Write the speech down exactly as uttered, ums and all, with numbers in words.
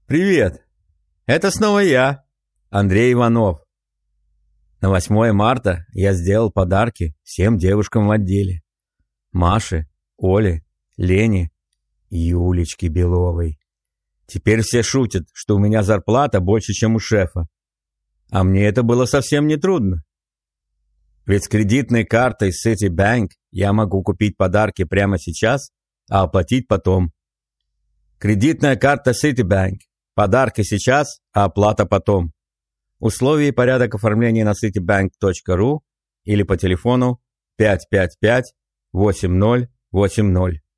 Привет! Это снова я, Андрей Иванов. На восьмое марта я сделал подарки всем девушкам в отделе. Маше, Оле, Лене и Юлечке Беловой. Теперь все шутят, что у меня зарплата больше, чем у шефа. А мне это было совсем не трудно. Ведь с кредитной картой Citibank я могу купить подарки прямо сейчас, а оплатить потом. Кредитная карта Citibank. Подарки сейчас, а оплата потом. Условия и порядок оформления на citibank точка ру или по телефону пять пять пять восемь ноль восемь ноль.